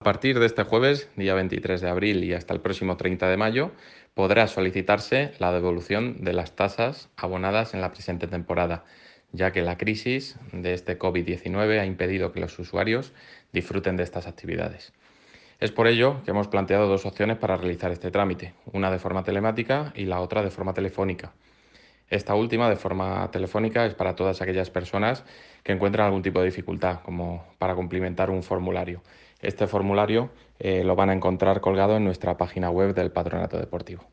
A partir de este jueves, día 23 de abril y hasta el próximo 30 de mayo, podrá solicitarse la devolución de las tasas abonadas en la presente temporada, ya que la crisis de este COVID-19 ha impedido que los usuarios disfruten de estas actividades. Es por ello que hemos planteado dos opciones para realizar este trámite, una de forma telemática y la otra de forma telefónica. Esta última, de forma telefónica, es para todas aquellas personas que encuentran algún tipo de dificultad, como para cumplimentar un formulario. Este formulario lo van a encontrar colgado en nuestra página web del Patronato Deportivo.